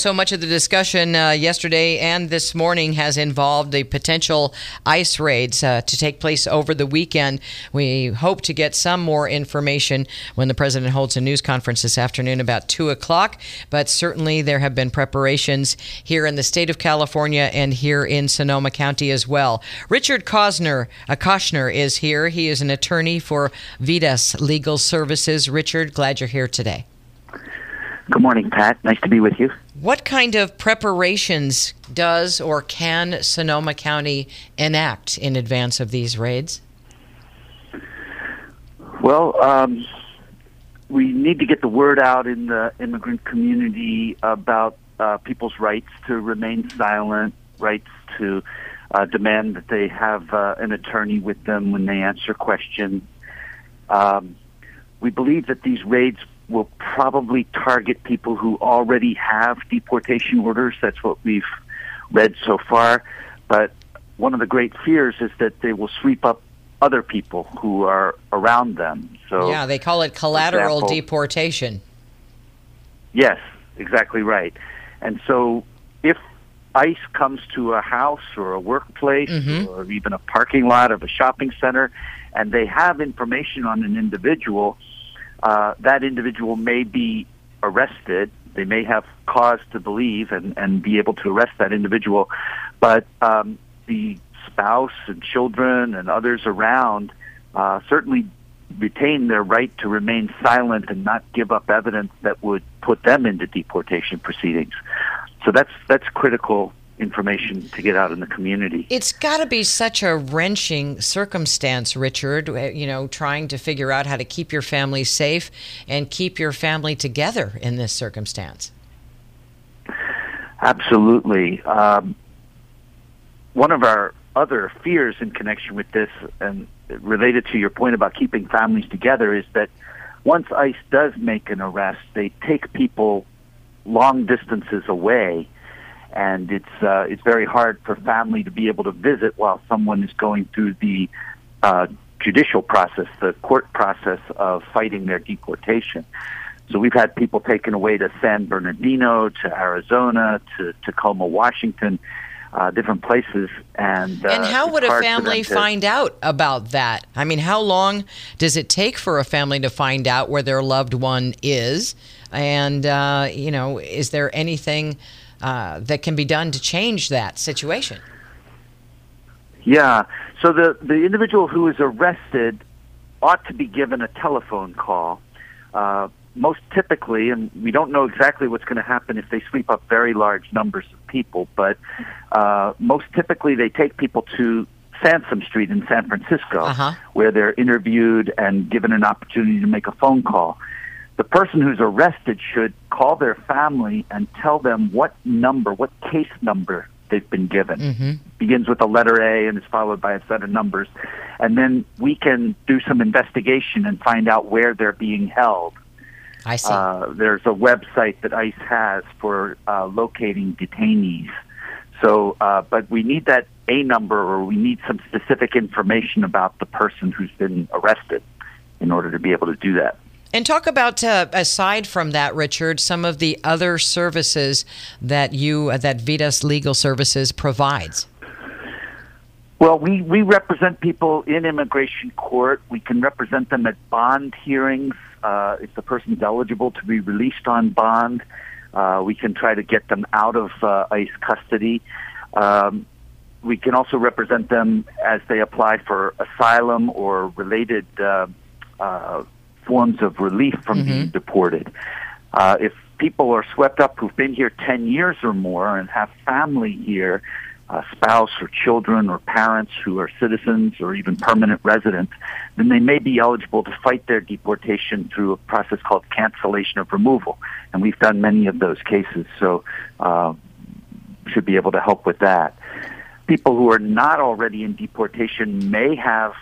so much of the discussion yesterday and this morning has involved the potential ICE raids to take place over the weekend. We hope to get some more information when the president holds a news conference this afternoon about 2 o'clock. But certainly there have been preparations here in the state of California and here in Sonoma County as well. Richard Koshner is here. He is an attorney for Vidas Legal Services. Richard, glad you're here today. Good morning, Pat. Nice to be with you. What kind of preparations does or can Sonoma County enact in advance of these raids? Well, we need to get the word out in the immigrant community about people's rights to remain silent, rights to demand that they have an attorney with them when they answer questions. We believe that these raids will probably target people who already have deportation orders. That's what we've read so far. But one of the great fears is that they will sweep up other people who are around them. So, yeah, they call it collateral deportation. Yes, exactly right. And so if ICE comes to a house or a workplace or even a parking lot of a shopping center and they have information on an individual, that individual may be arrested. They may have cause to believe and be able to arrest that individual. But the spouse and children and others around certainly retain their right to remain silent and not give up evidence that would put them into deportation proceedings. So that's critical information to get out in the community. It's got to be such a wrenching circumstance, Richard, trying to figure out how to keep your family safe and keep your family together in this circumstance. Absolutely. One of our other fears in connection with this, and related to your point about keeping families together, is that once ICE does make an arrest, they take people long distances away, and it's very hard for family to be able to visit while someone is going through the judicial process, the court process of fighting their deportation. So we've had people taken away to San Bernardino, to Arizona, to Tacoma, Washington, different places. And how would a family find out about that? I mean, how long does it take for a family to find out where their loved one is? And, is there anything that can be done to change that situation? Yeah. So the individual who is arrested ought to be given a telephone call. Most typically, and we don't know exactly what's going to happen if they sweep up very large numbers of people, but most typically they take people to Sansom Street in San Francisco, where they're interviewed and given an opportunity to make a phone call. The person who's arrested should call their family and tell them what case number they've been given. Begins with a letter A and is followed by a set of numbers. And then we can do some investigation and find out where they're being held. I see. There's a website that ICE has for locating detainees. So, but we need that A number, or we need some specific information about the person who's been arrested in order to be able to do that. And talk about, aside from that, Richard, some of the other services that that Vidas Legal Services provides. Well, we represent people in immigration court. We can represent them at bond hearings. If the person's eligible to be released on bond, we can try to get them out of ICE custody. We can also represent them as they apply for asylum or related forms of relief from being deported. If people are swept up who've been here 10 years or more and have family here, a spouse or children or parents who are citizens or even permanent residents, then they may be eligible to fight their deportation through a process called cancellation of removal. And we've done many of those cases, so should be able to help with that. People who are not already in deportation may have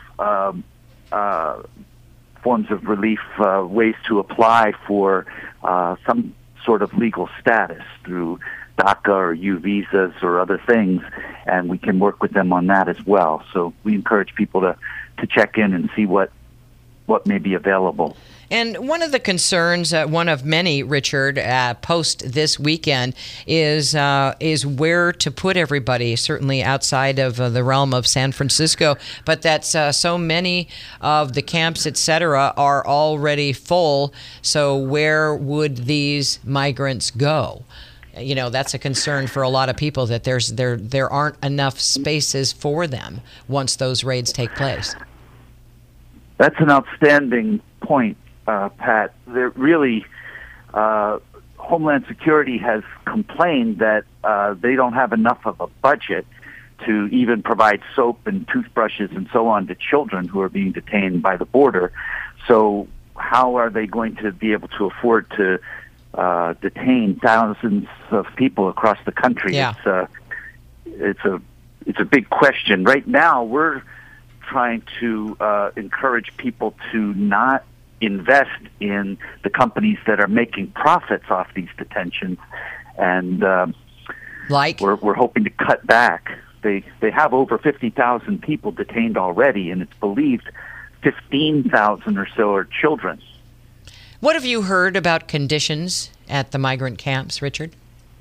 forms of relief, ways to apply for some sort of legal status through DACA or U visas or other things, and we can work with them on that as well. So we encourage people to check in and see what may be available. And one of the concerns, one of many, Richard, post this weekend is where to put everybody, certainly outside of the realm of San Francisco, but that's so many of the camps, et cetera, are already full. So where would these migrants go? You know, that's a concern for a lot of people, that there aren't enough spaces for them once those raids take place. That's an outstanding point, Pat. There really, Homeland Security has complained that they don't have enough of a budget to even provide soap and toothbrushes and so on to children who are being detained by the border. So how are they going to be able to afford to detain thousands of people across the country? Yeah. It's a big question. Right now, we're trying to encourage people to not invest in the companies that are making profits off these detentions, and we're hoping to cut back. They have over 50,000 people detained already, and it's believed 15,000 or so are children. What have you heard about conditions at the migrant camps, Richard?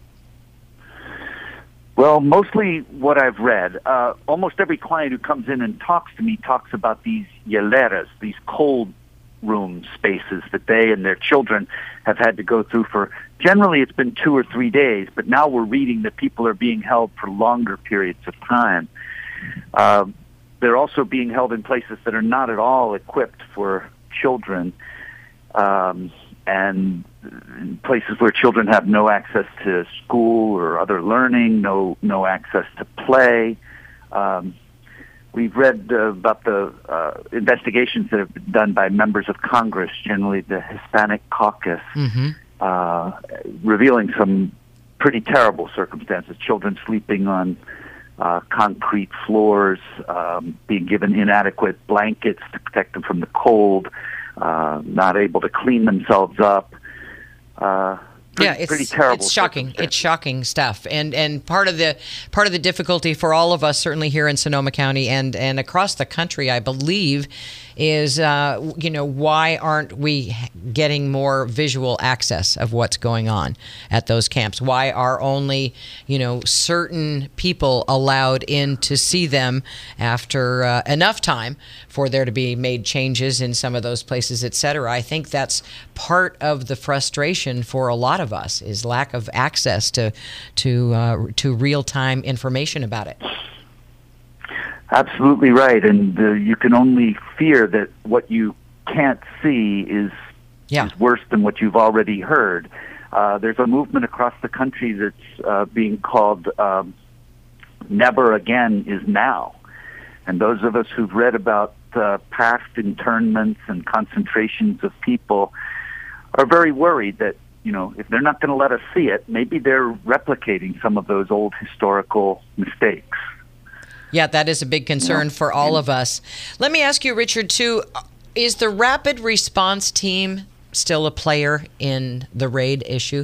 Well, mostly what I've read. Almost every client who comes in and talks to me talks about these hieleras, these cold room spaces that they and their children have had to go through for, generally it's been 2 or 3 days, but now we're reading that people are being held for longer periods of time. They're also being held in places that are not at all equipped for children, and places where children have no access to school or other learning, no access to play. We've read about the investigations that have been done by members of Congress, generally the Hispanic caucus, revealing some pretty terrible circumstances. Children sleeping on concrete floors, being given inadequate blankets to protect them from the cold, not able to clean themselves up. Pretty terrible. It's shocking. It's shocking stuff, and part of the difficulty for all of us, certainly here in Sonoma County and across the country, I believe, is why aren't we getting more visual access of what's going on at those camps? Why are only certain people allowed in to see them after enough time for there to be made changes in some of those places, et cetera? I think that's part of the frustration for a lot of us, is lack of access to real-time information about it. Absolutely right, and you can only fear that what you can't see is worse than what you've already heard. There's a movement across the country that's being called Never Again is Now. And those of us who've read about past internments and concentrations of people are very worried that, if they're not going to let us see it, maybe they're replicating some of those old historical mistakes. Yeah, that is a big concern for all of us. Let me ask you, Richard, too, is the Rapid Response Team still a player in the raid issue?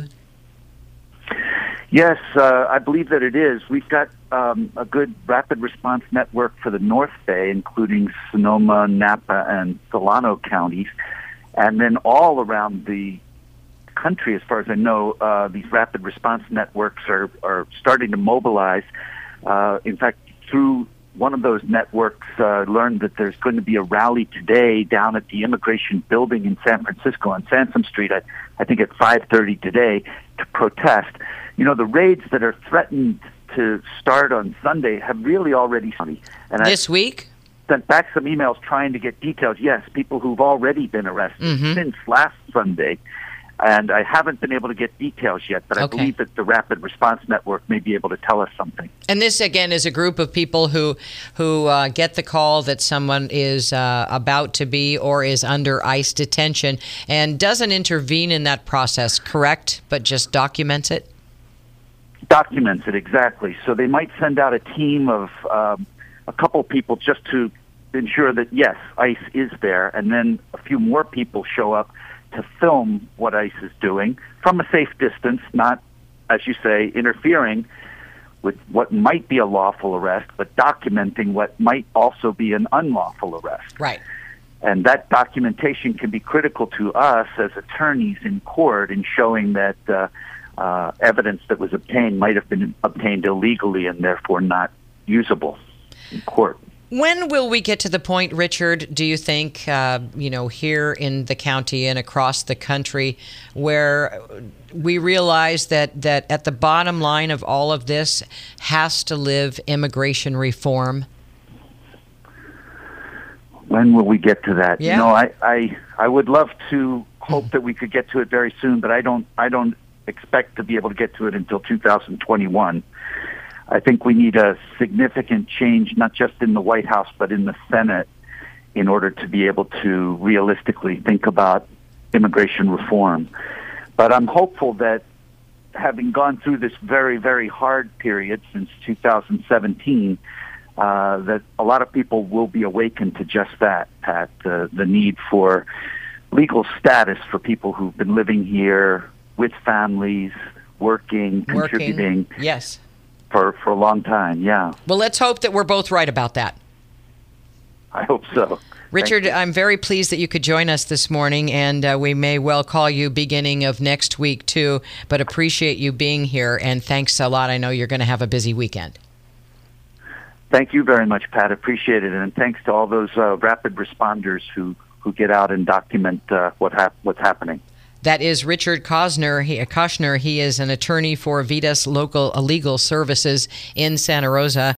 Yes, I believe that it is. We've got a good rapid response network for the North Bay, including Sonoma, Napa, and Solano counties. And then all around the country, as far as I know, these rapid response networks are starting to mobilize. In fact, through one of those networks, learned that there's going to be a rally today down at the Immigration Building in San Francisco on Sansom Street, I think at 5:30 today, to protest. The raids that are threatened to start on Sunday have really already started. And this week? Sent back some emails trying to get details. Yes, people who've already been arrested since last Sunday. And I haven't been able to get details yet, but I believe that the Rapid Response Network may be able to tell us something. And this, again, is a group of people who get the call that someone is about to be or is under ICE detention and doesn't intervene in that process, correct, but just documents it? Documents it, exactly. So they might send out a team of a couple people just to ensure that, yes, ICE is there, and then a few more people show up to film what ICE is doing from a safe distance, not, as you say, interfering with what might be a lawful arrest, but documenting what might also be an unlawful arrest. Right. And that documentation can be critical to us as attorneys in court in showing that evidence that was obtained might have been obtained illegally and therefore not usable in court. When will we get to the point, Richard, do you think, here in the county and across the country, where we realize that at the bottom line of all of this has to live immigration reform? When will we get to that? Yeah. You know, I would love to hope that we could get to it very soon, but I don't expect to be able to get to it until 2021. I think we need a significant change, not just in the White House, but in the Senate, in order to be able to realistically think about immigration reform. But I'm hopeful that having gone through this very, very hard period since 2017, that a lot of people will be awakened to just that, Pat, the need for legal status for people who've been living here with families, working, contributing. Yes. For a long time, yeah. Well, let's hope that we're both right about that. I hope so. Richard, I'm very pleased that you could join us this morning, and we may well call you beginning of next week, too, but appreciate you being here, and thanks a lot. I know you're going to have a busy weekend. Thank you very much, Pat. Appreciate it, and thanks to all those rapid responders who get out and document what's happening. That is Richard Koshner. He is an attorney for Vitas Local Legal Services in Santa Rosa.